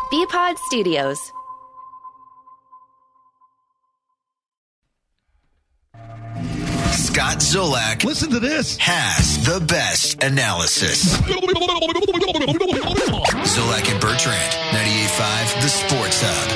BPod Studios. Scott Zolak. Listen to this. Has the best analysis. Zolak and Bertrand, 98.5, The Sports Hub.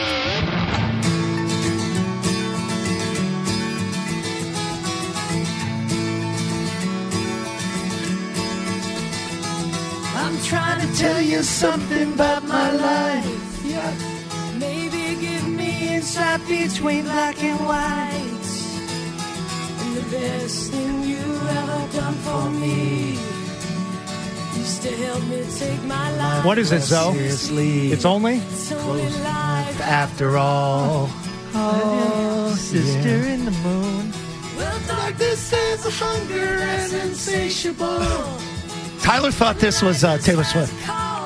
I'm trying to tell you something about my life. Yeah. Maybe give me insight between black and white. And the best thing you ever done for me is to help me take my life. What is it, Zoe? Seriously. It's only? Close life After all. Oh, sister in the moon. Well, darkness has a hunger as insatiable. Tyler thought this was Taylor Swift.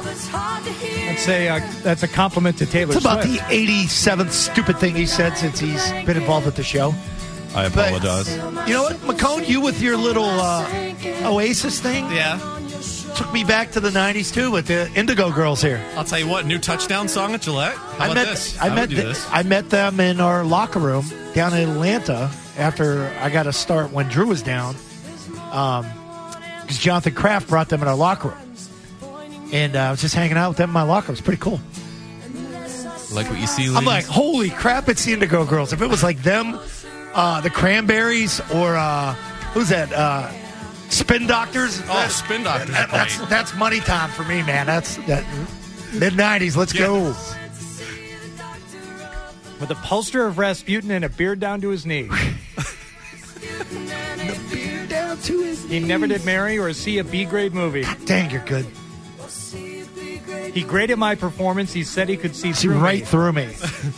That's a compliment to Taylor It's about Swift. the 87th stupid thing he said since he's been involved with the show. I apologize. You know what, McCone, you with your little Oasis thing? Yeah. Took me back to the 90s, too, with the Indigo Girls here. I'll tell you what, new touchdown song at Gillette? How about this? I met them in our locker room down in Atlanta after I got a start when Drew was down. Because Jonathan Kraft brought them in our locker room. And I was just hanging out with them in my locker room. It was pretty cool. Like what you see, I'm like, holy crap, it's the Indigo Girls. If it was like them, the Cranberries, or who's that? Spin Doctors. Spin Doctors. That's money time for me, man. That's mid-90s. Let's go. With a poster of Rasputin and a beard down to his knee. The beard down to his He never did marry or see a B-grade movie. Dang, you're good. He graded my performance. He said he could see See through right me. through me.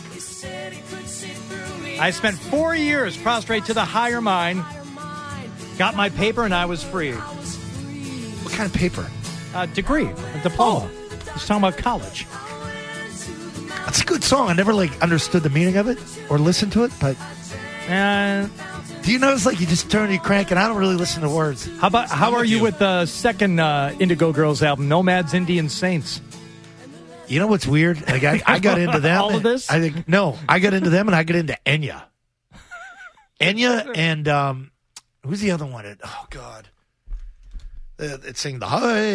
I spent 4 years prostrate to the higher mind, got my paper, and I was free. What kind of paper? Degree, a diploma. He's talking about college. That's a good song. I never understood the meaning of it or listened to it, but And do you notice you just turn your crank and I don't really listen to words. how are you with the second Indigo Girls album, Nomads, Indian Saints? You know what's weird? I got into them. All of this? I got into them and I got into Enya. Enya and who's the other one? Oh God, it sing the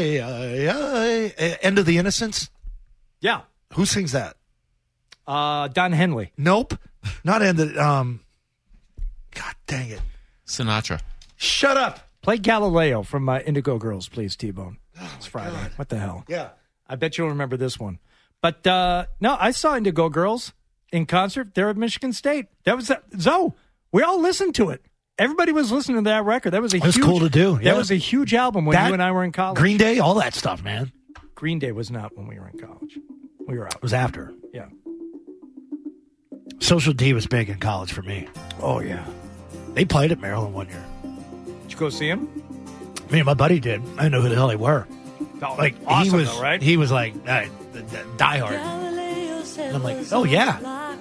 End of the Innocence. Yeah. Who sings that? Don Henley. Nope, not End of. God dang it! Sinatra. Shut up. Play Galileo from Indigo Girls, please, T-Bone. It's Friday. God. What the hell? Yeah. I bet you'll remember this one. But, no, I saw Indigo Girls in concert there at Michigan State. That was, Zoe, we all listened to it. Everybody was listening to that record. That was cool to do. Yeah. That was a huge album when you and I were in college. Green Day, all that stuff, man. Green Day was not when we were in college. We were out. It was after. Yeah. Social D was big in college for me. Oh, yeah. They played at Maryland one year. Did you go see him? Me and my buddy did. I didn't know who the hell they were. Oh, Like awesome, he was, though, right? He was like diehard. And I'm like, oh yeah.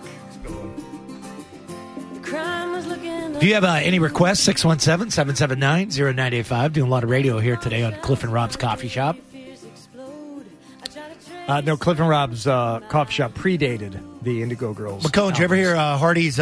Do you have any requests? 617-779-0985. Doing a lot of radio here today on Cliff and Rob's Coffee Shop. No, Cliff and Rob's coffee shop predated the Indigo Girls. McCone, did you ever hear Hardy's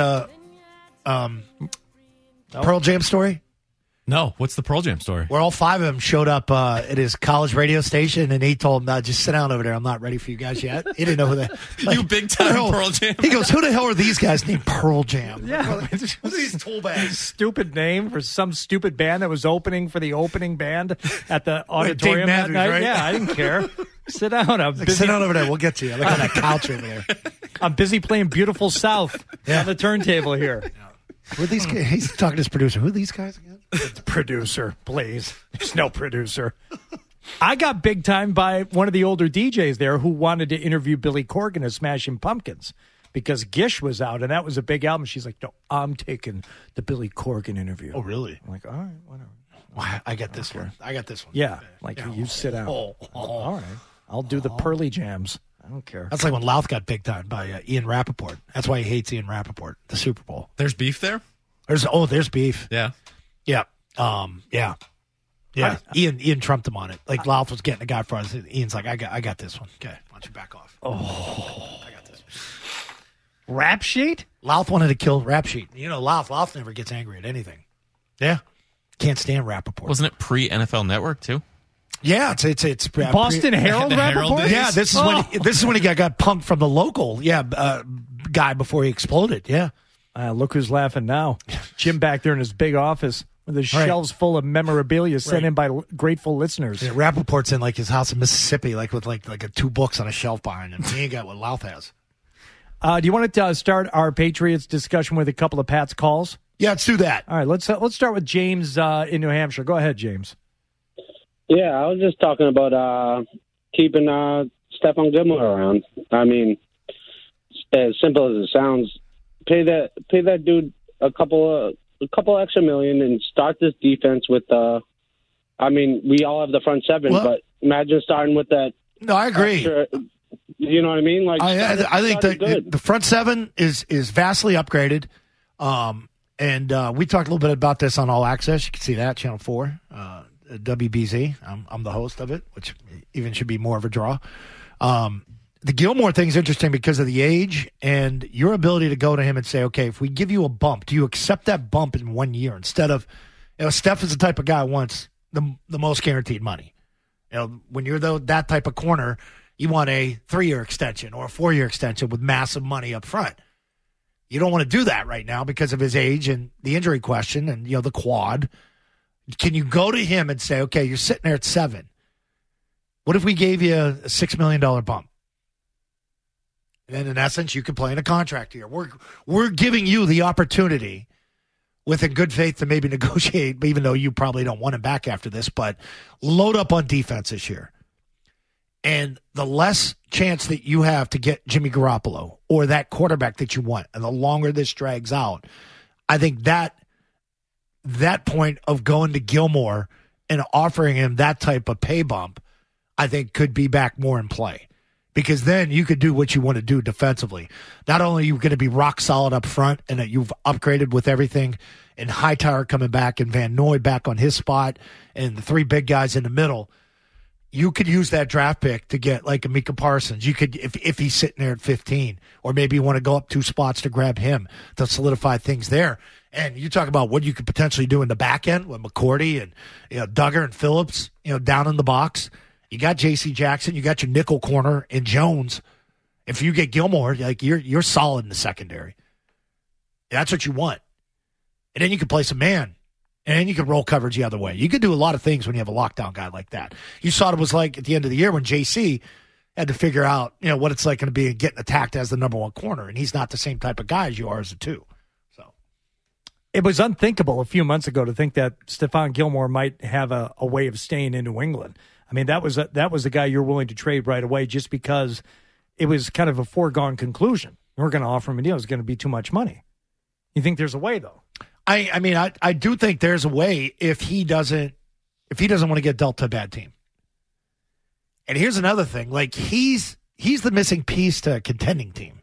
Pearl Jam story? No, what's the Pearl Jam story? Where all five of them showed up at his college radio station, and he told them, just sit down over there. I'm not ready for you guys yet. He didn't know who that. You big time Pearl Jam. He goes, who the hell are these guys named Pearl Jam? Yeah. What are these tool bags? Stupid name for some stupid band that was opening for the opening band at the auditorium that Matthews, night. right? Yeah, I didn't care. Sit down. I'm busy. Sit down over there. We'll get to you. Look at that couch over there. I'm busy playing Beautiful South on the turntable here. Who are these guys? He's talking to his producer. Who are these guys again? Producer, please. There's no producer. I got big time by one of the older DJs there who wanted to interview Billy Corgan of Smashing Pumpkins because Gish was out, and that was a big album. She's like, no, I'm taking the Billy Corgan interview. Oh, really? I'm like, all right, whatever. I got this one. I got this one. Yeah, you sit down. All right. I'll do the Pearly Jams. I don't care. That's like when Louth got big time by Ian Rappaport. That's why he hates Ian Rappaport, the Super Bowl. There's beef there? There's beef. Yeah. Yeah. Yeah. Yeah, Ian trumped him on it. Like Louth was getting a guy for us. Ian's like, I got this one. Okay, why don't you back off? I got this. Rap sheet? Louth wanted to kill Rap Sheet. You know, Louth never gets angry at anything. Yeah, can't stand Rappaport. Wasn't it pre-NFL Network, too? Yeah, it's Boston Herald The Herald Rappaport? days? Yeah, this is when he got punked from the local guy before he exploded. Yeah. Look who's laughing now. Jim back there in his big office with his Right. shelves full of memorabilia sent Right. in by grateful listeners. Yeah, Rappaport's in like his house in Mississippi, like with like 2 books on a shelf behind him. He ain't got what Louth has. Do you want to start our Patriots discussion with a couple of Pat's calls? Yeah, let's do that. All right, let's start with James in New Hampshire. Go ahead, James. Yeah, I was just talking about keeping Stephon Gilmore around. I mean, as simple as it sounds, pay that dude a couple extra million and start this defense with. I mean, we all have the front seven, Well, but imagine starting with that. No, I agree. Extra, you know what I mean? Like, I think good. the front seven is vastly upgraded. And we talked a little bit about this on All Access. You can see that, Channel 4, WBZ. I'm the host of it, which even should be more of a draw. The Gilmore thing is interesting because of the age and your ability to go to him and say, okay, if we give you a bump, do you accept that bump in 1 year instead of, Steph is the type of guy who wants the most guaranteed money. When you're that type of corner, you want a 3-year extension or a 4-year extension with massive money up front. You don't want to do that right now because of his age and the injury question and, the quad. Can you go to him and say, okay, you're sitting there at 7. What if we gave you a $6 million bump? And in essence, you could play in a contract here. We're giving you the opportunity with a good faith to maybe negotiate, even though you probably don't want him back after this, but load up on defense this year. And the less chance that you have to get Jimmy Garoppolo or that quarterback that you want, and the longer this drags out, I think that point of going to Gilmore and offering him that type of pay bump, I think could be back more in play. Because then you could do what you want to do defensively. Not only are you going to be rock solid up front and that you've upgraded with everything, and Hightower coming back and Van Noy back on his spot and the 3 big guys in the middle, you could use that draft pick to get like a Micah Parsons. You could, if he's sitting there at 15, or maybe you want to go up 2 spots to grab him to solidify things there. And you talk about what you could potentially do in the back end with McCourty and Duggar and Phillips, down in the box. You got J.C. Jackson. You got your nickel corner in Jones. If you get Gilmore, like you're solid in the secondary. That's what you want. And then you can play some man. And then you can roll coverage the other way. You can do a lot of things when you have a lockdown guy like that. You saw what it was like at the end of the year when J.C. had to figure out, what it's like going to be getting attacked as the number 1 corner. And he's not the same type of guy as you are as a 2. So It was unthinkable a few months ago to think that Stephon Gilmore might have a way of staying in New England. I mean, that was the guy you're willing to trade right away just because it was kind of a foregone conclusion. We're going to offer him a deal. It's going to be too much money. You think there's a way, though? I mean, I do think there's a way if he doesn't want to get dealt to a bad team. And here's another thing. Like, he's the missing piece to a contending team.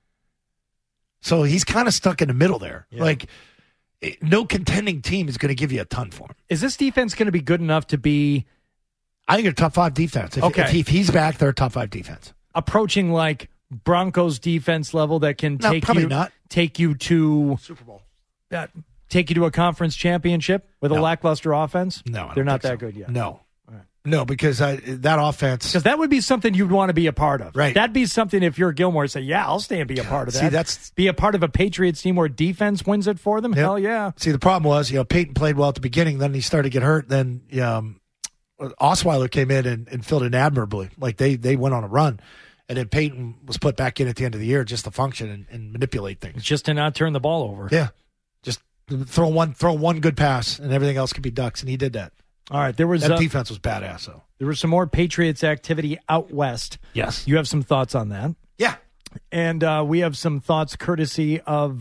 So he's kind of stuck in the middle there. Yeah. Like, no contending team is going to give you a ton for him. Is this defense going to be good enough to be... I think they're top 5 defense. If he's back, they're a top 5 defense. Approaching like Broncos defense level that can take you to Super Bowl. Take you to a conference championship with a lackluster offense? No, they're not that good yet. No. Right. No, because that offense... Because that would be something you'd want to be a part of. Right. That'd be something if you're Gilmore, say, yeah, I'll stay and be a part of that. Be a part of a Patriots team where defense wins it for them? Yep. Hell yeah. See, the problem was, Peyton played well at the beginning, then he started to get hurt, then Osweiler came in and filled in admirably. Like, they went on a run. And then Peyton was put back in at the end of the year just to function and manipulate things. Just to not turn the ball over. Yeah. Just throw one good pass, and everything else could be ducks, and he did that. All right. That defense was badass, though. There was some more Patriots activity out west. Yes. You have some thoughts on that? Yeah. And we have some thoughts courtesy of,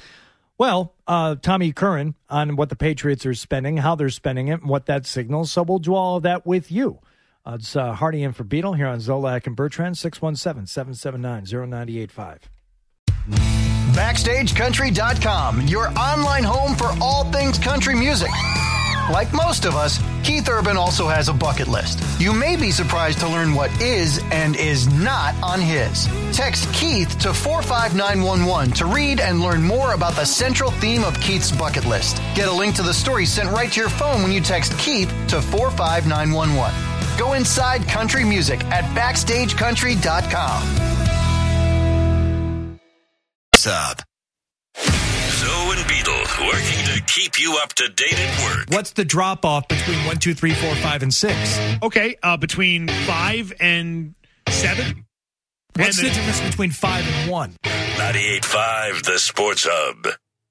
Tommy Curran on what the Patriots are spending, how they're spending it, and what that signals. So we'll do all of that with you. It's Hardy in for Beetle here on Zolak and Bertrand, 617-779-0985. BackstageCountry.com, your online home for all things country music. Like most of us, Keith Urban also has a bucket list. You may be surprised to learn what is and is not on his. Text Keith to 45911 to read and learn more about the central theme of Keith's bucket list. Get a link to the story sent right to your phone when you text Keith to 45911. Go inside country music at BackstageCountry.com. What's up? Zoe and Beetle working to keep you up to date at work. What's the drop off between 1, 2, 3, 4, 5, and 6? Okay, between 5 and 7. What's the difference between 5 and 1? 98.5 The Sports Hub.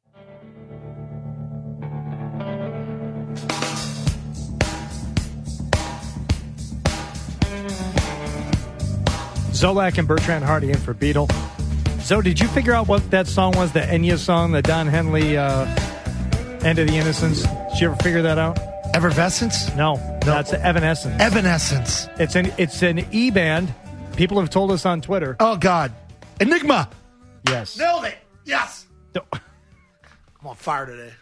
Zolak and Bertrand Hardy in for Beetle. So, did you figure out what that song was, the Enya song, the Don Henley End of the Innocence? Did you ever figure that out? Effervescence? No, that's Evanescence. Evanescence. It's an E-band. People have told us on Twitter. Oh, God. Enigma. Yes. Nailed it. Yes. No. I'm on fire today.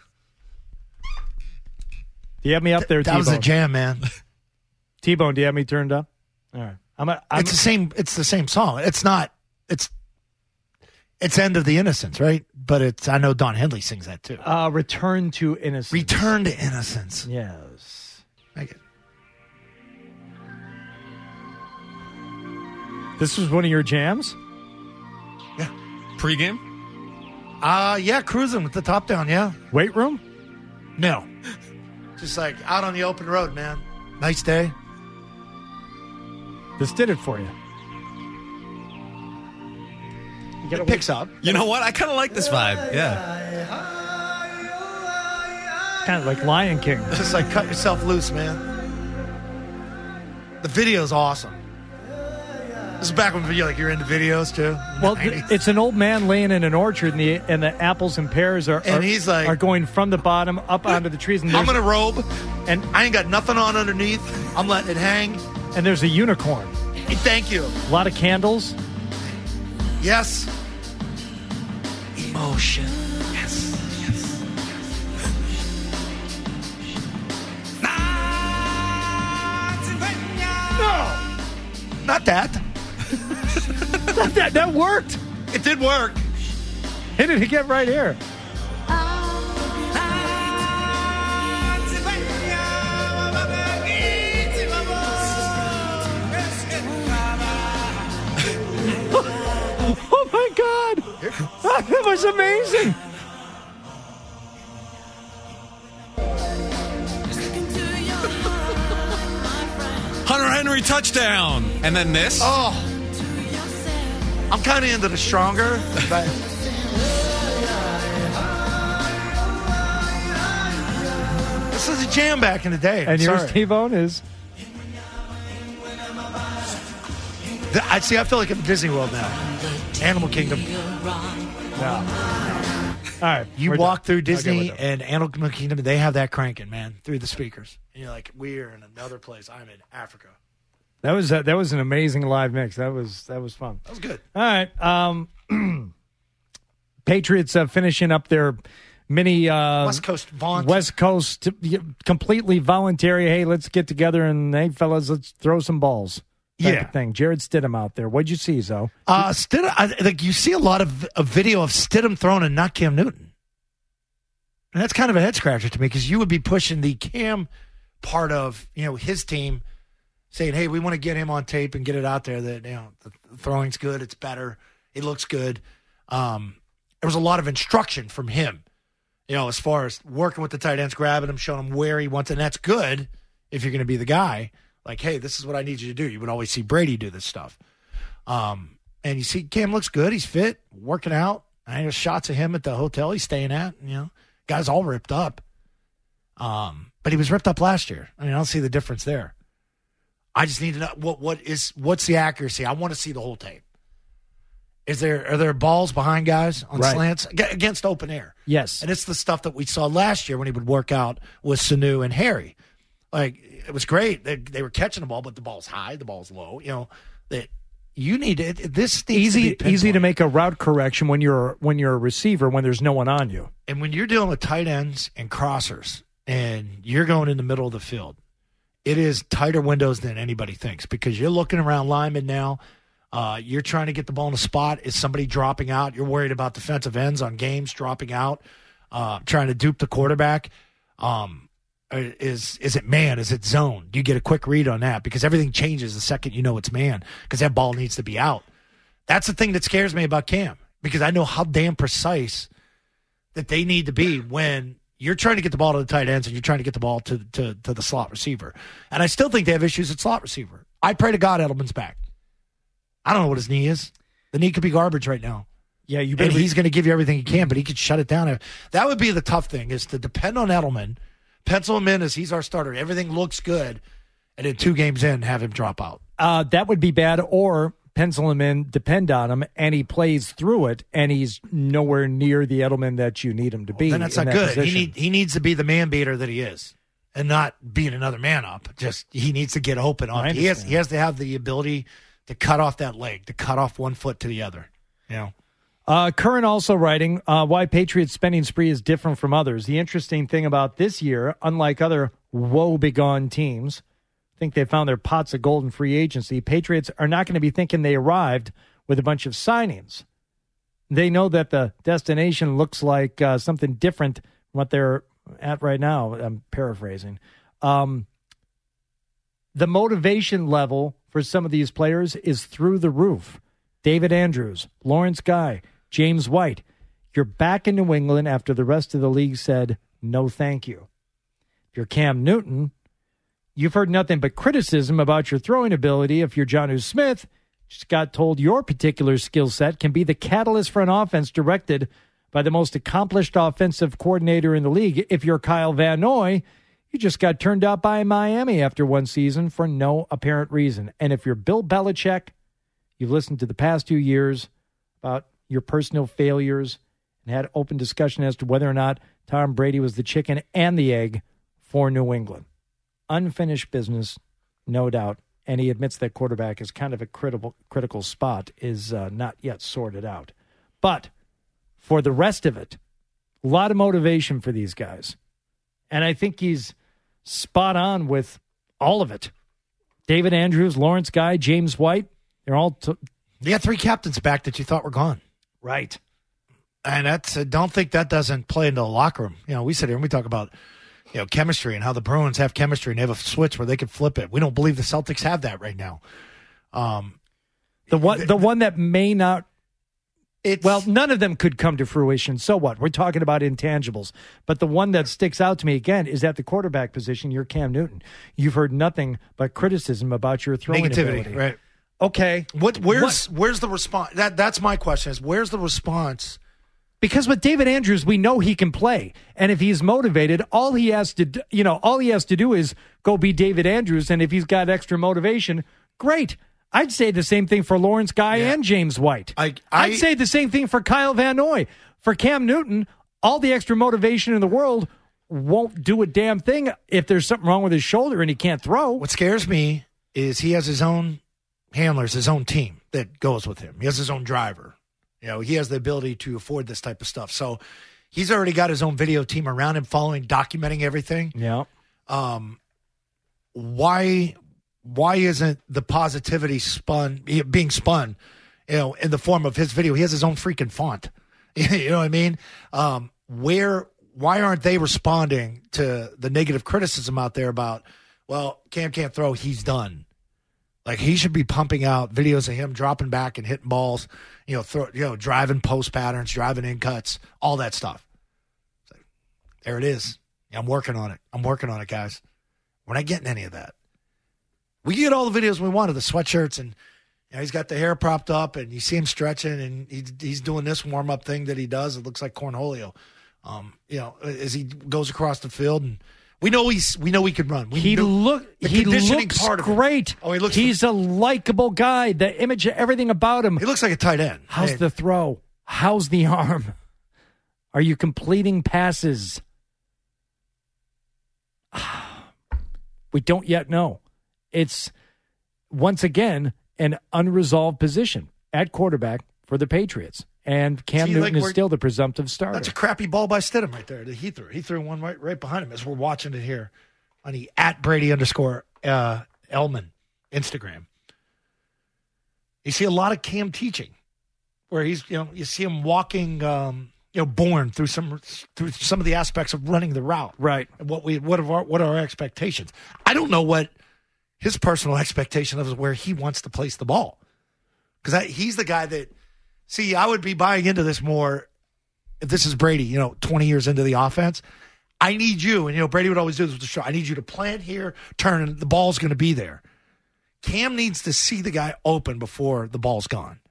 Do you have me up there, That T-Bone? was a jam, man. T-Bone, do you have me turned up? All right. It's the same song. It's not. It's End of the Innocence, right? But I know Don Henley sings that too. Return to Innocence. Return to Innocence. Yes. Make it. This was one of your jams? Yeah. Pre-game? Yeah, cruising with the top down, yeah. Weight room? No. Just like out on the open road, man. Nice day. This did it for you. It picks up. You know what? I kind of like this vibe. Yeah. Kind of like Lion King. Just like cut yourself loose, man. The video's awesome. This is back when you're into videos too. Well, it's an old man laying in an orchard, and the apples and pears are he's like, are going from the bottom up onto the trees. And I'm in a robe, and I ain't got nothing on underneath. I'm letting it hang. And there's a unicorn. Hey, thank you. A lot of candles. Yes. Emotion. Yes. No. Not that. that worked. It did work. Hit it again right here. Oh my God! That was amazing. Hunter Henry touchdown. And then this. Oh. I'm kind of into the stronger. But this is a jam back in the day. And yours, T-Bone, is? I feel like I'm in Disney World now. Animal Kingdom. No. All right. You walk through Disney and Animal Kingdom, they have that cranking, man, through the speakers. And you're like, we're in another place. I'm in Africa. That was an amazing live mix. That was fun. That was good. All right. Patriots finishing up their mini West Coast vaunt. West Coast completely voluntary. Hey, let's get together and hey, fellas, let's throw some balls. Type of thing. Jared Stidham out there. What'd you see, Zoe? Stidham, you see a lot of a video of Stidham throwing and not Cam Newton. And that's kind of a head scratcher to me because you would be pushing the Cam part of his team, saying, "Hey, we want to get him on tape and get it out there that the throwing's good, it's better, it looks good." There was a lot of instruction from him, as far as working with the tight ends, grabbing him, showing him where he wants, and that's good if you're going to be the guy. Like, hey, this is what I need you to do. You would always see Brady do this stuff. And you see Cam looks good. He's fit, working out. I know shots of him at the hotel he's staying at. Guy's all ripped up. But he was ripped up last year. I don't see the difference there. I just need to know what's the accuracy. I want to see the whole tape. Are there balls behind guys on slants against open air? Yes. And it's the stuff that we saw last year when he would work out with Sanu and Harry. Like, it was great. They were catching the ball, but the ball's high, the ball's low. That you need it. This easy to make a route correction when you're a receiver when there's no one on you. And when you're dealing with tight ends and crossers, and you're going in the middle of the field, it is tighter windows than anybody thinks because you're looking around linemen now. You're trying to get the ball in a spot. Is somebody dropping out? You're worried about defensive ends on games dropping out, trying to dupe the quarterback. Is it man? Is it zone? Do you get a quick read on that? Because everything changes the second you know it's man because that ball needs to be out. That's the thing that scares me about Cam because I know how damn precise that they need to be when you're trying to get the ball to the tight ends and you're trying to get the ball to the slot receiver. And I still think they have issues at slot receiver. I pray to God Edelman's back. I don't know what his knee is. The knee could be garbage right now. Yeah, and he's going to give you everything he can, but he could shut it down. That would be the tough thing is to depend on Edelman, pencil him in as he's our starter. Everything looks good, and then 2 games in, have him drop out. That would be bad, or pencil him in, depend on him, and he plays through it, and he's nowhere near the Edelman that you need him to be. Then that's not good. He needs to be the man beater that he is and not being another man up. Just he needs to get open. He has to have the ability to cut off that leg, to cut off one foot to the other. You know? Curran also writing, why Patriots spending spree is different from others. The interesting thing about this year, unlike other woe-begone teams, I think they found their pots of gold in free agency. Patriots are not going to be thinking they arrived with a bunch of signings. They know that the destination looks like something different from what they're at right now. I'm paraphrasing. The motivation level for some of these players is through the roof. David Andrews, Lawrence Guy, James White. You're back in New England after the rest of the league said, no thank you. If you're Cam Newton, you've heard nothing but criticism about your throwing ability. If you're Jonnu Smith, just got told your particular skill set can be the catalyst for an offense directed by the most accomplished offensive coordinator in the league. If you're Kyle Van Noy, you just got turned out by Miami after one season for no apparent reason. And if you're Bill Belichick, you've listened to the past 2 years about your personal failures and had open discussion as to whether or not Tom Brady was the chicken and the egg for New England. Unfinished business, no doubt. And he admits that quarterback is kind of a critical spot, is not yet sorted out. But for the rest of it, a lot of motivation for these guys. And I think he's spot on with all of it. David Andrews, Lawrence Guy, James White, they're all... You got 3 captains back that you thought were gone. Right. And that's don't think that doesn't play into the locker room. You know, we sit here and we talk about, you know, chemistry and how the Bruins have chemistry and they have a switch where they can flip it. We don't believe the Celtics have that right now. The one that may not... none of them could come to fruition. So what? We're talking about intangibles. But the one that sticks out to me, again, is at the quarterback position, you're Cam Newton. You've heard nothing but criticism about your throwing ability. Right. Okay. Where's the response? That's my question is, where's the response? Because with David Andrews, we know he can play. And if he's motivated, all he has to do is go be David Andrews. And if he's got extra motivation, great. I'd say the same thing for Lawrence Guy and James White. I'd say the same thing for Kyle Van Noy. For Cam Newton, all the extra motivation in the world won't do a damn thing if there's something wrong with his shoulder and he can't throw. What scares me is he has his own handlers, his own team that goes with him. He has his own driver. You know, he has the ability to afford this type of stuff. So he's already got his own video team around him following, documenting everything. Yeah. Why isn't the positivity being spun, you know, in the form of his video? He has his own freaking font. You know what I mean? Why aren't they responding to the negative criticism out there about, well, Cam can't throw, he's done. Like, he should be pumping out videos of him dropping back and hitting balls, driving post patterns, driving in cuts, all that stuff. So, there it is. I'm working on it, guys. We're not getting any of that. We get all the videos we want of the sweatshirts, and he's got the hair propped up, and you see him stretching, and he's doing this warm-up thing that he does. It looks like Cornholio, as he goes across the field, and we know he can run. He looks great. Oh, he looks. He's a likable guy. The image of everything about him. He looks like a tight end. How's the throw? How's the arm? Are you completing passes? We don't yet know. It's, once again, an unresolved position at quarterback for the Patriots. And Cam Newton is still the presumptive starter. That's a crappy ball by Stidham right there that he threw. He threw one right behind him as we're watching it here on the @Brady_Elman Instagram. You see a lot of Cam teaching where he's, you see him walking, born through some of the aspects of running the route. Right. And what are our expectations? I don't know what his personal expectation of where he wants to place the ball. Because he's the guy that, I would be buying into this more if this is Brady, 20 years into the offense. I need you, and Brady would always do this with the show. I need you to plant here, turn, and the ball's going to be there. Cam needs to see the guy open before the ball's gone.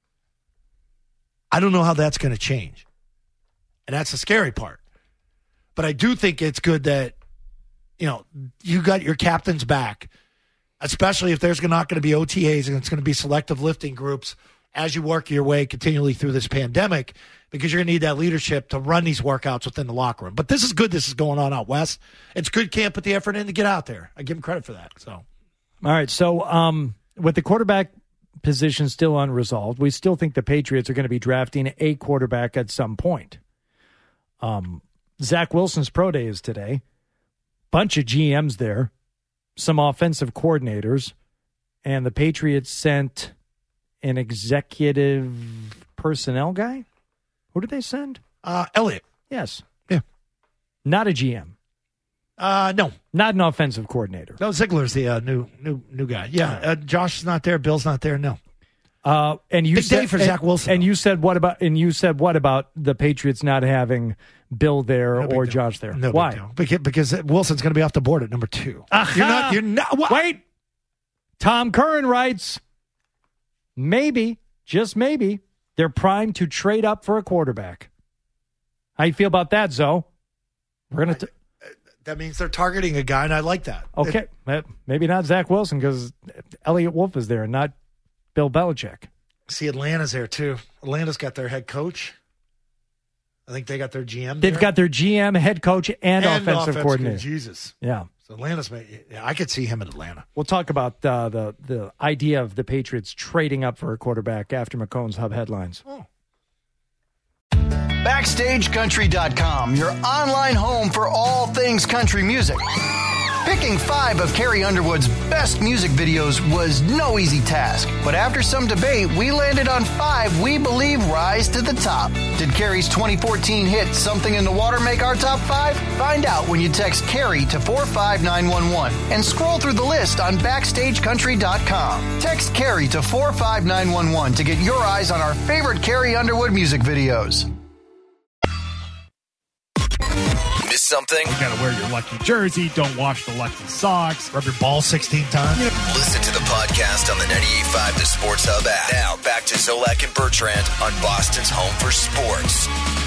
I don't know how that's going to change. And that's the scary part. But I do think it's good that, you got your captain's back, especially if there's not going to be OTAs and it's going to be selective lifting groups as you work your way continually through this pandemic, because you're going to need that leadership to run these workouts within the locker room. But this is good. This is going on out west. It's good Cam put the effort in to get out there. I give him credit for that. So, all right. So with the quarterback position still unresolved, we still think the Patriots are going to be drafting a quarterback at some point. Zach Wilson's pro day is today. Bunch of GMs there, some offensive coordinators, and the Patriots sent an executive personnel guy. Who did they send? Elliott. Yes. Yeah. Not a GM. No. Not an offensive coordinator. No, Ziegler's the new guy. Yeah. Josh is not there. Bill's not there. No. And you big said, day for Zach Wilson. And you said what about the Patriots not having Bill there or Josh there? No. Why? Because Wilson's going to be off the board at number 2. You're not. What? Wait. Tom Curran writes, maybe, just maybe, they're primed to trade up for a quarterback. How you feel about that, Zoe? We're going to. That means they're targeting a guy, and I like that. Okay, maybe not Zach Wilson because Elliott Wolf is there, and not Bill Belichick. See, Atlanta's there too. Atlanta's got their head coach. I think they got their GM. They've got their GM, head coach, and offensive coordinator. Jesus, yeah. So Atlanta's. Yeah, I could see him in Atlanta. We'll talk about the idea of the Patriots trading up for a quarterback after McCone's Hub headlines. Oh. BackstageCountry.com, your online home for all things country music. Picking 5 of Carrie Underwood's best music videos was no easy task, but after some debate, we landed on 5 we believe rise to the top. Did Carrie's 2014 hit Something in the Water make our top 5? Find out when you text Carrie to 45911 and scroll through the list on BackstageCountry.com. Text Carrie to 45911 to get your eyes on our favorite Carrie Underwood music videos. Miss something? You gotta wear your lucky jersey. Don't wash the lucky socks. Rub your ball 16 times. Listen to the podcast on the 98.5 The Sports Hub app. Now back to Zolak and Bertrand on Boston's home for sports.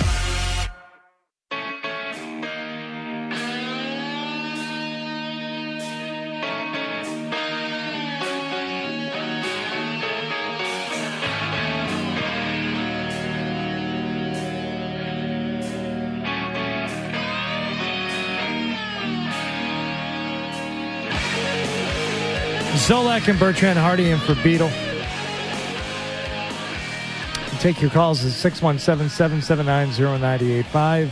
Zolak and Bertrand Hardy in for Beetle. Take your calls at 617-779-0985.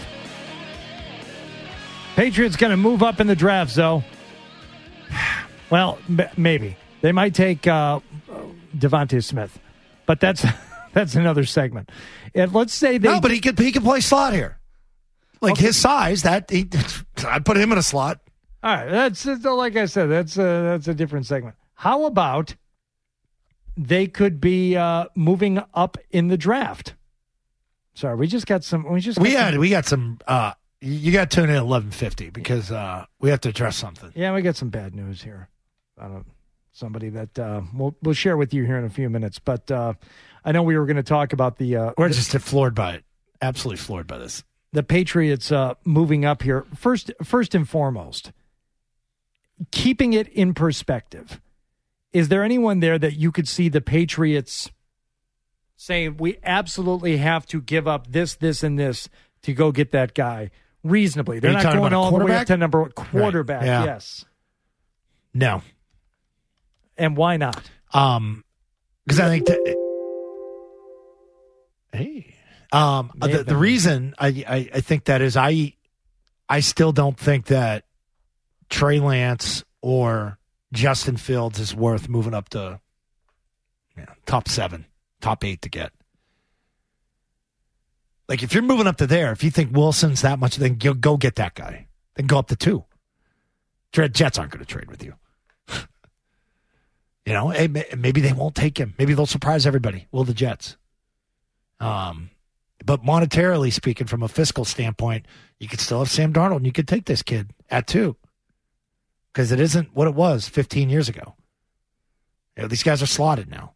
Patriots going to move up in the draft, Zoe. Well, maybe. They might take Devontae Smith. But that's another segment. And let's say they... No, but he could play slot here. Like his size, I'd put him in a slot. All right, that's like I said, that's a different segment. How about they could be moving up in the draft? Sorry, we got some. You got to tune in at 11:50 because we have to address something. Yeah, we got some bad news here. Somebody that we'll share with you here in a few minutes. But I know we were going to talk about we're just floored by it. Absolutely floored by this. The Patriots moving up here. First and foremost, keeping it in perspective, is there anyone there that you could see the Patriots saying, we absolutely have to give up this, and this to go get that guy reasonably? They're not going all the way up to number one quarterback. Right. Yeah. Yes. No. And why not? Because I think Hey. The reason I think that is I still don't think that Trey Lance or Justin Fields is worth moving up to top 7, top 8 to get. Like, if you're moving up to there, if you think Wilson's that much, then go get that guy. Then go up to 2. Jets aren't going to trade with you. Hey, maybe they won't take him. Maybe they'll surprise everybody. Will the Jets? But monetarily speaking, from a fiscal standpoint, you could still have Sam Darnold, and you could take this kid at 2. Because it isn't what it was 15 years ago. These guys are slotted now.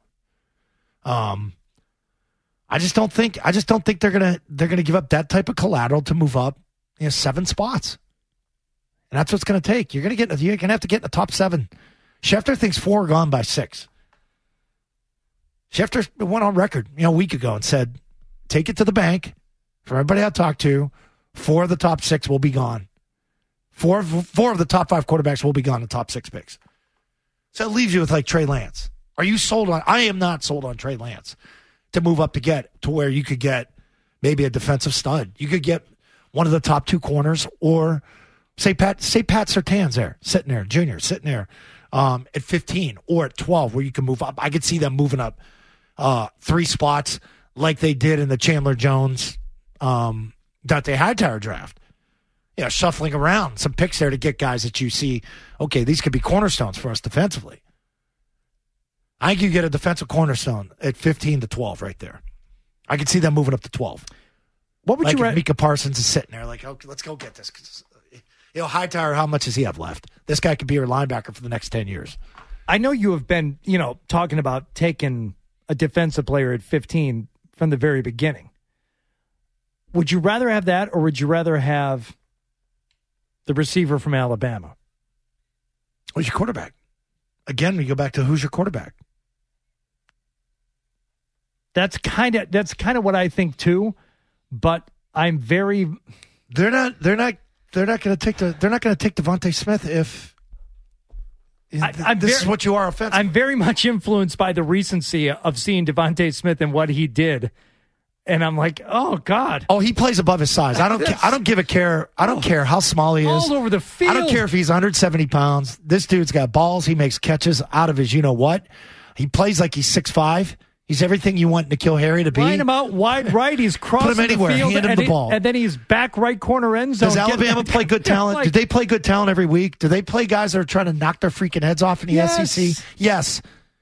I just don't think they're gonna give up that type of collateral to move up 7 spots. And that's what's gonna take. You're gonna have to get in the top 7. Schefter thinks 4 are gone by 6. Schefter went on record, a week ago and said, take it to the bank. For everybody I talked to, 4 of the top 6 will be gone. 4 of the top 5 quarterbacks will be gone in the top 6 picks. So it leaves you with like Trey Lance. Are you sold on? I am not sold on Trey Lance to move up to get to where you could get maybe a defensive stud. You could get one of the top 2 corners, or say Pat Surtain's there, sitting there, junior, sitting there at 15 or at 12, where you can move up. I could see them moving up 3 spots like they did in the Chandler Jones, Dante Hightower draft. Shuffling around some picks there to get guys that you see, okay, these could be cornerstones for us defensively. I think you get a defensive cornerstone at 15 to 12 right there. I could see them moving up to 12. What would you Micah Parsons is sitting there like, okay, let's go get this. Hightower, how much does he have left? This guy could be your linebacker for the next 10 years. I know you have been, talking about taking a defensive player at 15 from the very beginning. Would you rather have that, or would you rather have the receiver from Alabama? Who's your quarterback? Again, we go back to who's your quarterback. That's kind of what I think too, but I'm very. They're not going to take Devontae Smith if this is what you are offensively. I'm very much influenced by the recency of seeing Devontae Smith and what he did. And I'm like, oh God! Oh, he plays above his size. I don't care how small he is. All over the field. I don't care if he's 170 pounds. This dude's got balls. He makes catches out of his you-know-what. He plays like he's 6'5". He's everything you want N'Keal Harry to be. Line him out wide right. He's crossing Put him anywhere. the field. Hand him the ball. And then he's back right corner end zone. Does Alabama play good talent? Do they play good talent every week? Do they play guys that are trying to knock their freaking heads off in the SEC? Yes.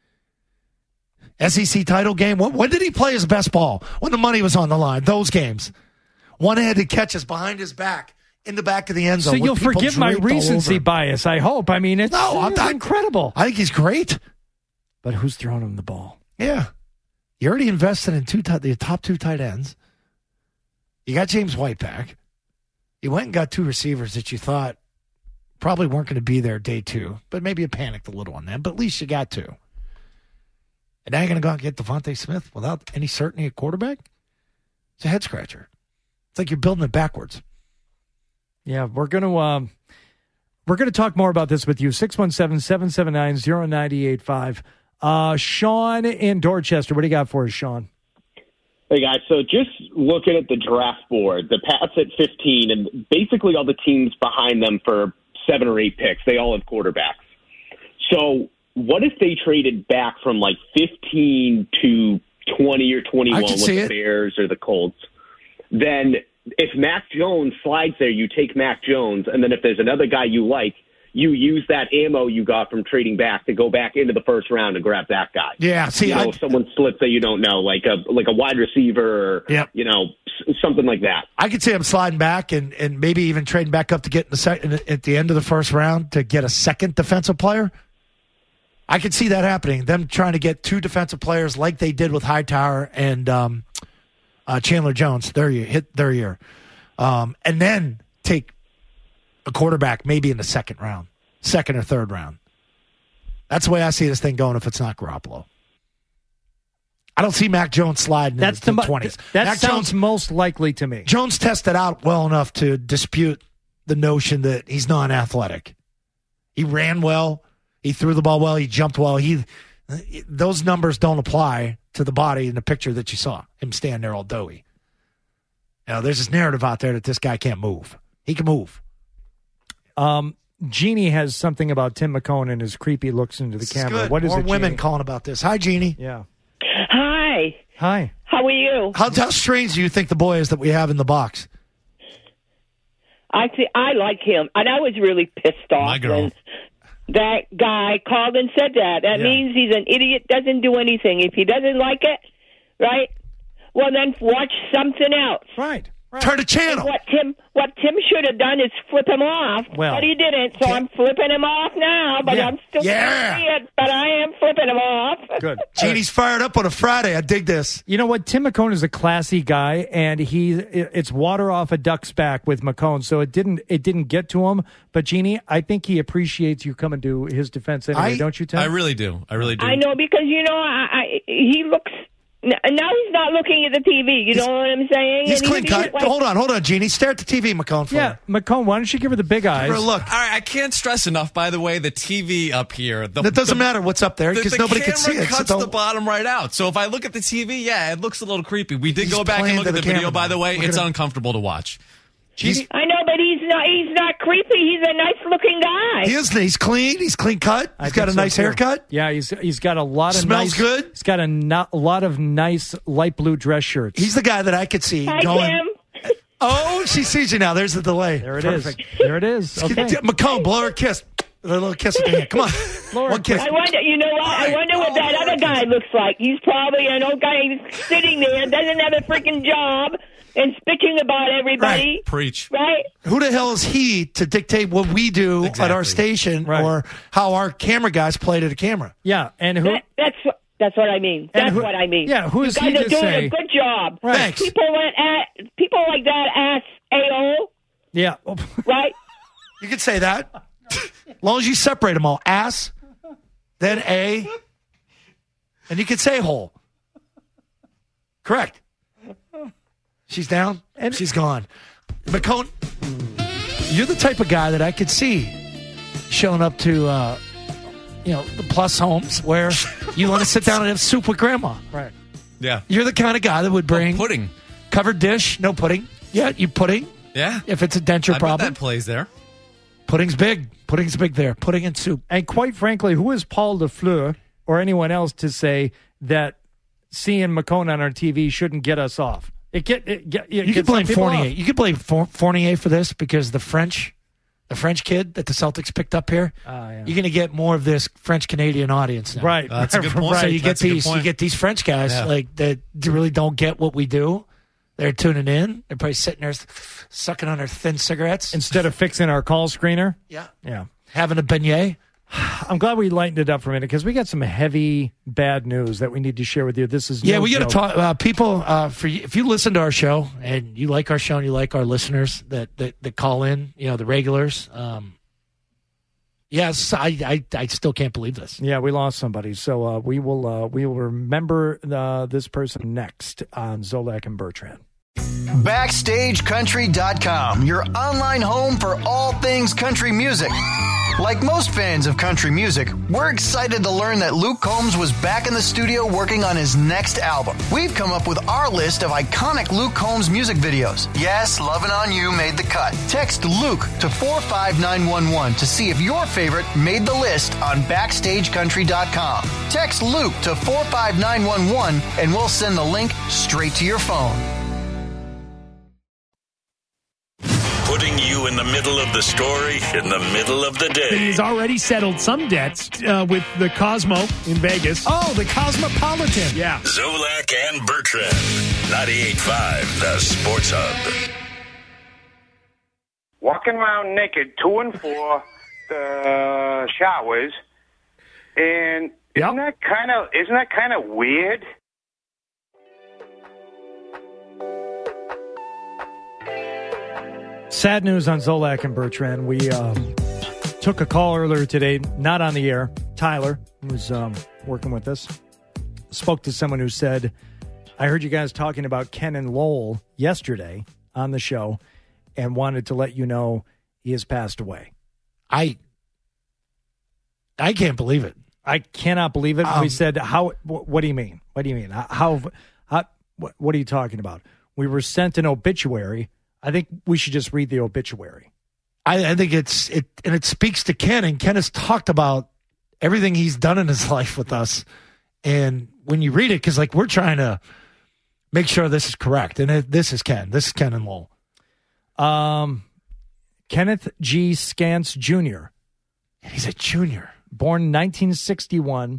SEC title game. When did he play his best ball? When the money was on the line. Those games. One-handed catches behind his back, in the back of the end zone. So you'll forgive my recency bias, I hope. I mean, it's incredible. I think he's great. But who's throwing him the ball? Yeah. You already invested in the top 2 tight ends. You got James White back. You went and got 2 receivers that you thought probably weren't going to be there day 2, but maybe you panicked a little on them, but at least you got 2. And now you're going to go out and get Devontae Smith without any certainty at quarterback? It's a head-scratcher. It's like you're building it backwards. Yeah, we're going to talk more about this with you. 617-779-0985. Sean in Dorchester. What do you got for us, Sean? Hey, guys. So just looking at the draft board, the Pats at 15, and basically all the teams behind them for 7 or 8 picks, they all have quarterbacks. So what if they traded back from like 15 to 20 or 21 with the Bears or the Colts? Then if Mac Jones slides there, you take Mac Jones, and then if there's another guy you like, you use that ammo you got from trading back to go back into the first round and grab that guy. Yeah, see, if someone slips that you don't know, like a wide receiver, or something like that. I could see him sliding back and maybe even trading back up to get at the end of the first round to get a second defensive player. I could see that happening. Them trying to get 2 defensive players like they did with Hightower and Chandler Jones. There you hit their year, and then take a quarterback maybe in the second or third round. That's the way I see this thing going if it's not Garoppolo. I don't see Mac Jones sliding into the 20s. That Mac sounds Jones, most likely to me. Jones tested out well enough to dispute the notion that he's non-athletic. He ran well. He threw the ball well. He jumped well. those numbers don't apply to the body in the picture that you saw, him stand there all doughy. There's this narrative out there that this guy can't move. He can move. Jeannie has something about Tim McCone and his creepy looks into the camera. Good. What is More it, women Jeannie? calling about this. Hi, Jeannie. Yeah. Hi. Hi. How are you? How strange do you think the boy is that we have in the box? I like him, and I was really pissed off My girl. when that guy called and said that. That means he's an idiot, doesn't do anything. If he doesn't like it, right? Well, then watch something else. Right. Turn the channel. And what Tim should have done is flip him off, Well, but he didn't. So I'm flipping him off now. But I'm still Yeah. it. But I am flipping him off. Good. Jeannie's fired up on a Friday. I dig this. You know what? Tim McCone is a classy guy, and it's water off a duck's back with McCone, so it didn't get to him. But Jeannie, I think he appreciates you coming to his defense anyway, don't you, Tim? I really do. I know because he looks. Now he's not looking at the TV. You know what I'm saying? He's And clean cut. Hold on, Jeannie. Stare at the TV, McCone. Yeah, McCone, why don't you give her the big eyes? Give her a look. All right, I can't stress enough, by the way, the TV up here. It doesn't matter what's up there because nobody can see it. The camera cuts the bottom right out. So if I look at the TV, yeah, it looks a little creepy. We did go back and look at the video, by the way. It's uncomfortable to watch. I know, but he's not creepy. He's a nice-looking guy. He is. He's clean. He's clean cut. He's got a nice haircut. Yeah, he's got a lot of Smells good. He's got a lot of nice light blue dress shirts. He's the guy that I could see going. Tim. Oh, she sees you now. There's the delay. There it Perfect. is. There it is. Okay. McCone, blow her a kiss. A little kiss with the hand. Come on. One kiss. I wonder. You know what? I wonder what that other guy looks like. He's probably an old guy who's sitting there, doesn't have a freaking job, and bitching about everybody. Right. Preach. Right? Who the hell is he to dictate what we do at our station or how our camera guys play to the camera? Yeah, and who? That's what I mean. That's what I mean. Yeah, who is you guys he are to doing say? a good job. Right. Thanks. People like that ask AO. Yeah. Right? You can say that. As long as you separate them all. Ass, then A, and you can say hole. Correct. She's down and she's gone. McCone, you're the type of guy that I could see showing up to, the Plus Homes where you want to sit down and have soup with grandma. Right. Yeah. You're the kind of guy that would bring pudding, covered dish, no pudding. Yeah, you pudding. Yeah. If it's a denture I problem, bet that plays there. Pudding's big. Pudding's big there. Pudding and soup. And quite frankly, who is Paul DeFleur or anyone else to say that seeing McCone on our TV shouldn't get us off? You could blame Fournier. You could blame Fournier for this because the French kid that the Celtics picked up here. You're going to get more of this French Canadian audience now. Right. That's a good point. So you get these French guys that really don't get what we do. They're tuning in. They're probably sitting there sucking on their thin cigarettes instead of fixing our call screener. Yeah. Having a beignet. I'm glad we lightened it up for a minute because we got some heavy bad news that we need to share with you. This is we got to talk. People, if you listen to our show and you like our show and you like our listeners that call in, the regulars. Yes, I still can't believe this. Yeah, we lost somebody, so we will remember this person next on Zolak and Bertrand. BackstageCountry.com, your online home for all things country music. Like most fans of country music, we're excited to learn that Luke Combs was back in the studio working on his next album. We've come up with our list of iconic Luke Combs music videos. Yes, Lovin' On You made the cut. Text Luke to 45911 to see if your favorite made the list on BackstageCountry.com. Text Luke to 45911 and we'll send the link straight to your phone. Putting you in the middle of the story in the middle of the day. He's already settled some debts with the Cosmo in Vegas. Oh, the Cosmopolitan. Yeah. Zolak and Bertrand. 98.5, the Sports Hub. Walking around naked to and for the showers, and isn't that kind of weird? Sad news on Zolak and Bertrand. We took a call earlier today, not on the air. Tyler, who was working with us, spoke to someone who said, I heard you guys talking about Ken and Lowell yesterday on the show and wanted to let you know he has passed away. I can't believe it. I cannot believe it. We said, "How? What do you mean? What do you mean? What are you talking about?" We were sent an obituary. I think we should just read the obituary. I think it speaks to Ken, and Ken has talked about everything he's done in his life with us. And when you read it, because like we're trying to make sure this is correct, and this is Ken. This is Ken and Lowell. Kenneth G. Scance Jr. He's a junior. Born 1961.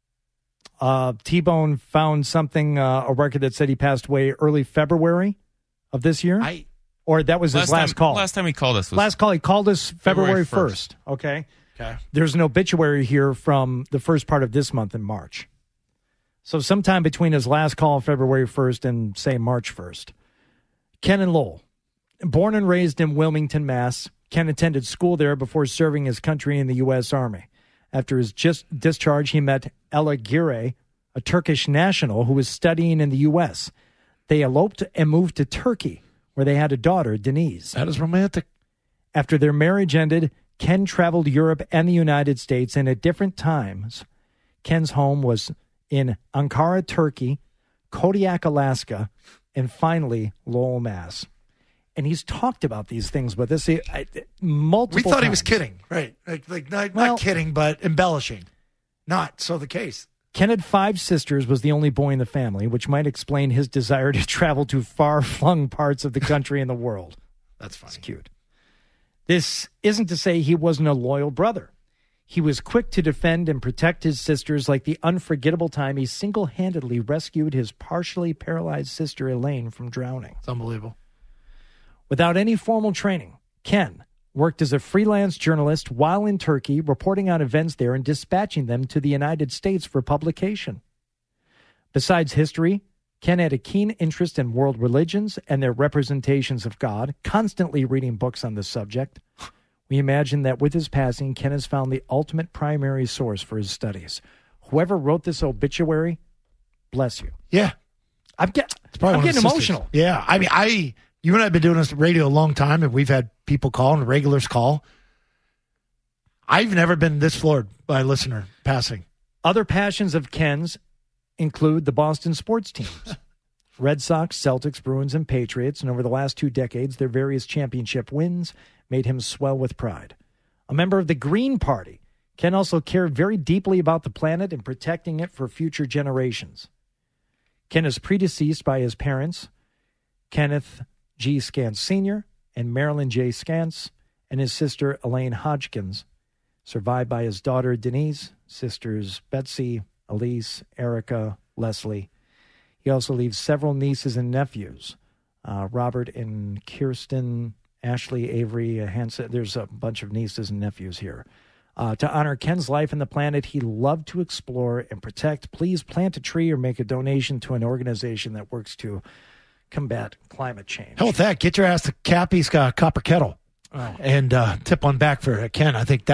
T-Bone found something, a record that said he passed away early February of this year. Or that was his last call. Last time he called us. Last call. He called us February 1st. Okay. There's an obituary here from the first part of this month in March. So sometime between his last call, February 1st, and, say, March 1st. Ken and Lowell. Born and raised in Wilmington, Mass., Ken attended school there before serving his country in the U.S. Army. After his discharge, he met Ella Gire, a Turkish national who was studying in the U.S. They eloped and moved to Turkey, where they had a daughter, Denise. That is romantic. After their marriage ended, Ken traveled Europe and the United States, and at different times, Ken's home was in Ankara, Turkey, Kodiak, Alaska, and finally, Lowell, Mass. And he's talked about these things with us multiple times. We thought he was kidding, right? Not kidding, but embellishing. Not so the case. Ken had 5 sisters, was the only boy in the family, which might explain his desire to travel to far-flung parts of the country and the world. That's funny. It's cute. This isn't to say he wasn't a loyal brother. He was quick to defend and protect his sisters, like the unforgettable time he single-handedly rescued his partially paralyzed sister Elaine from drowning. It's unbelievable. Without any formal training, Ken worked as a freelance journalist while in Turkey, reporting on events there and dispatching them to the United States for publication. Besides history, Ken had a keen interest in world religions and their representations of God, constantly reading books on the subject. We imagine that with his passing, Ken has found the ultimate primary source for his studies. Whoever wrote this obituary, bless you. Yeah. I'm getting emotional. Yeah. I mean, you and I have been doing this radio a long time, and we've had people call and regulars call. I've never been this floored by a listener passing. Other passions of Ken's include the Boston sports teams. Red Sox, Celtics, Bruins, and Patriots, and over the last 2 decades, their various championship wins made him swell with pride. A member of the Green Party, Ken also cared very deeply about the planet and protecting it for future generations. Ken is predeceased by his parents, Kenneth G. Scance Sr. and Marilyn J. Scance, and his sister Elaine Hodgkins, survived by his daughter Denise, sisters Betsy, Elise, Erica, Leslie. He also leaves several nieces and nephews, Robert and Kirsten, Ashley, Avery, Hanson. There's a bunch of nieces and nephews here. To honor Ken's life and the planet he loved to explore and protect, please plant a tree or make a donation to an organization that works to combat climate change. Hell with that. Get your ass to Cappy's Copper Kettle and tip one back for Ken. I think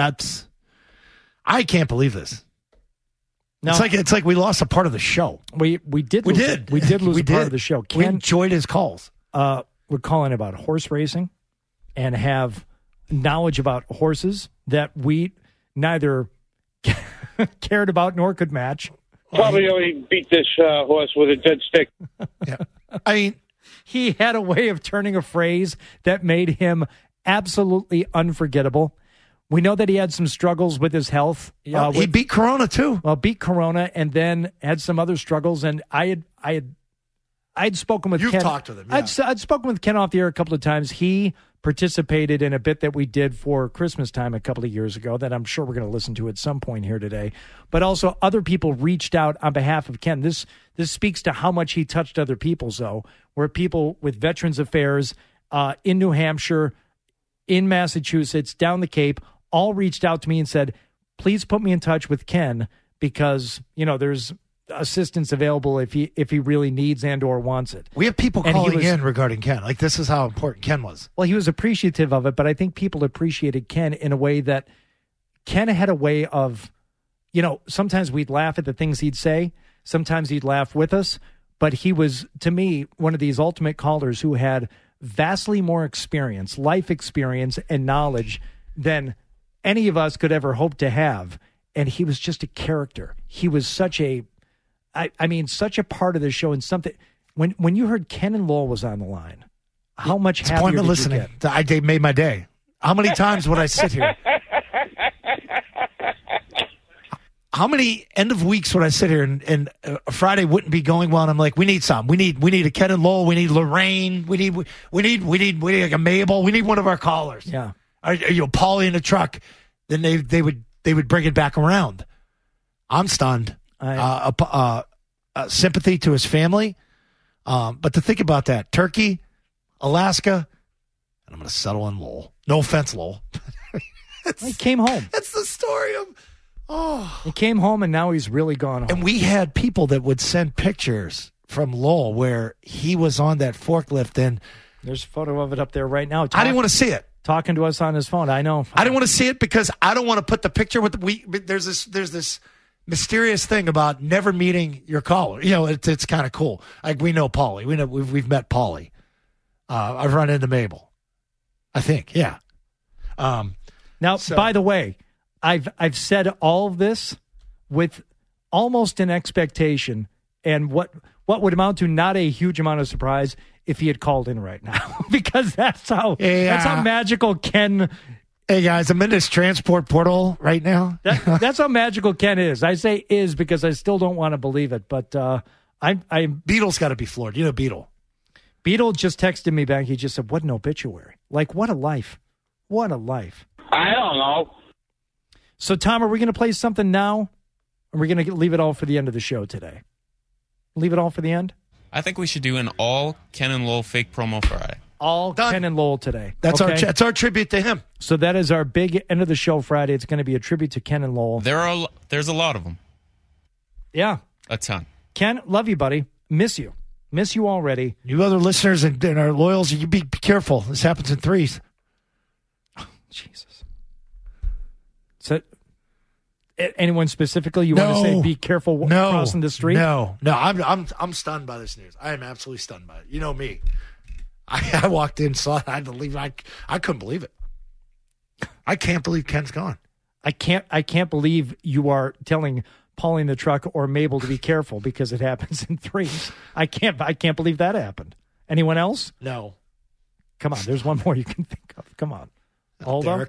I can't believe this. No. It's like we lost a part of the show. We did lose a part of the show. Ken, we enjoyed his calls. We're calling about horse racing and have knowledge about horses that we neither cared about nor could match. Probably only beat this horse with a dead stick. Yeah. I mean, he had a way of turning a phrase that made him absolutely unforgettable. We know that he had some struggles with his health. He beat Corona too. Well, beat Corona and then had some other struggles. And I had spoken with Ken. You've talked with him. Yeah. I'd spoken with Ken off the air a couple of times. He participated in a bit that we did for Christmas time a couple of years ago that I'm sure we're going to listen to at some point here today. But also other people reached out on behalf of Ken. This speaks to how much he touched other people, though, where people with Veterans Affairs in New Hampshire, in Massachusetts, down the Cape, all reached out to me and said, please put me in touch with Ken because, there's assistance available if he really needs and or wants it. We have people calling in regarding Ken. Like, this is how important Ken was. Well, he was appreciative of it, but I think people appreciated Ken in a way that Ken had a way of, sometimes we'd laugh at the things he'd say. Sometimes he'd laugh with us. But he was, to me, one of these ultimate callers who had vastly more experience, life experience, and knowledge than any of us could ever hope to have. and he was just a character. He was such a part of the show, and something. When you heard Ken and Lowell was on the line, how much happier did listening. you get? They made my day. How many times would I sit here? How many end of weeks would I sit here and Friday wouldn't be going well? And I'm like, we need some. We need a Ken and Lowell. We need Lorraine. We need like a Mabel. We need one of our callers. Yeah. Paulie in the truck. Then they would bring it back around. I'm stunned. Sympathy to his family. But to think about that, Turkey, Alaska, and I'm going to settle on Lowell. No offense, Lowell. He came home. That's the story of. Oh, he came home and now he's really gone home. And we had people that would send pictures from Lowell where he was on that forklift, and there's a photo of it up there right now. I didn't want to see it. Talking to us on his phone. I know. I didn't want to see it because I don't want to put the picture with there's this mysterious thing about never meeting your caller. It's kind of cool. Like we know Paulie. We've met Paulie. I've run into Mabel. I think, yeah. Now, by the way, I've said all of this with almost an expectation, and what would amount to not a huge amount of surprise if he had called in right now, because that's how magical Ken. Hey guys, I'm in this transport portal right now. That's how magical Ken is. I say is because I still don't want to believe it, but I'm Beetle's got to be floored. You know Beetle. Beetle just texted me back. He just said, "What an obituary! Like what a life! What a life!" I don't know. So, Tom, are we going to play something now? Or are we going to leave it all for the end of the show today? Leave it all for the end? I think we should do an all Ken and Lowell fake promo Friday. All done. Ken and Lowell today. That's our tribute to him. So that is our big end of the show Friday. It's going to be a tribute to Ken and Lowell. There's a lot of them. Yeah. A ton. Ken, love you, buddy. Miss you. Miss you already. You other listeners and our loyals, you be careful. This happens in threes. Oh, Jesus. So, anyone specifically you want to say be careful crossing the street? No. I'm stunned by this news. I am absolutely stunned by it. You know me. I walked in, saw it, I had to leave. I couldn't believe it. I can't believe Ken's gone. I can't believe you are telling Paulie in the truck or Mabel to be careful because it happens in threes. I can't believe that happened. Anyone else? No. Come on, there's one more you can think of. Come on. Hold on.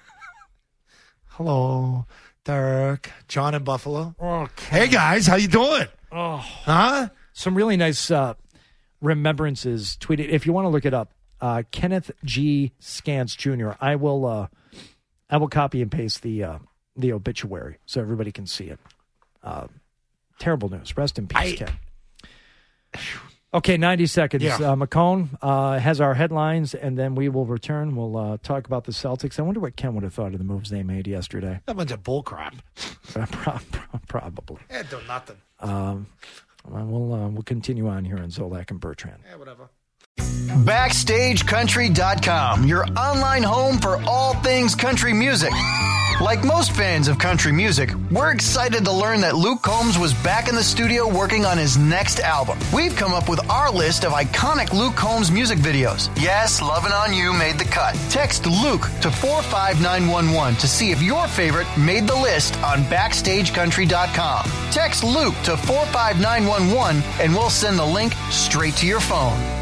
Hello, Derek. John in Buffalo. Okay. Hey, guys. How you doing? Oh. Huh? Some really nice remembrances tweeted. If you want to look it up, Kenneth G. Scans Jr. I will copy and paste the obituary so everybody can see it. Terrible news. Rest in peace, Ken. Okay, 90 seconds. Yeah. McCone has our headlines, and then we will return. We'll talk about the Celtics. I wonder what Ken would have thought of the moves they made yesterday. That bunch of bullcrap. Probably. Yeah, do nothing. We'll continue on here on Zolak and Bertrand. Yeah, whatever. BackstageCountry.com, your online home for all things country music. Like most fans of country music, we're excited to learn that Luke Combs was back in the studio working on his next album. We've come up with our list of iconic Luke Combs music videos. Yes, Lovin' On You made the cut. Text Luke to 45911 to see if your favorite made the list on BackstageCountry.com. Text Luke to 45911 and we'll send the link straight to your phone.